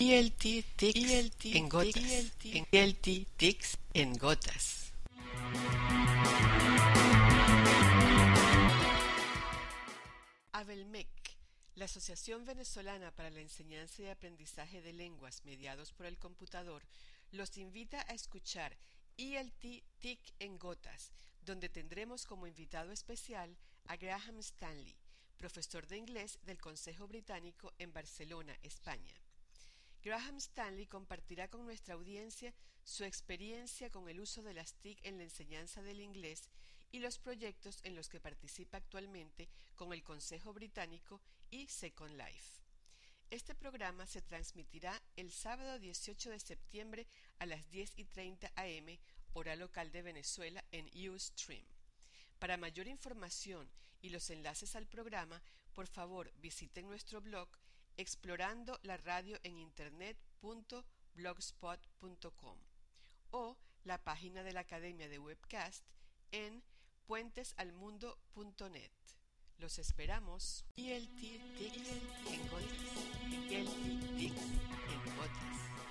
ELT Tics en gotas. ELT Tics en gotas. ABELMEC, la Asociación Venezolana para la Enseñanza y Aprendizaje de Lenguas mediados por el computador, los invita a escuchar ELT TIC en gotas, donde tendremos como invitado especial a Graham Stanley, profesor de inglés del Consejo Británico en Barcelona, España. Graham Stanley compartirá con nuestra audiencia su experiencia con el uso de las TIC en la enseñanza del inglés y los proyectos en los que participa actualmente con el Consejo Británico y Second Life. Este programa se transmitirá el sábado 18 de septiembre a las 10:30 am, hora local de Venezuela, en Ustream. Para mayor información y los enlaces al programa, por favor visiten nuestro blog explorando la radio en internet.blogspot.com o la página de la Academia de Webcast en puentesalmundo.net. Los esperamos. ELT Tics en gotas. ELT Tics en gotas.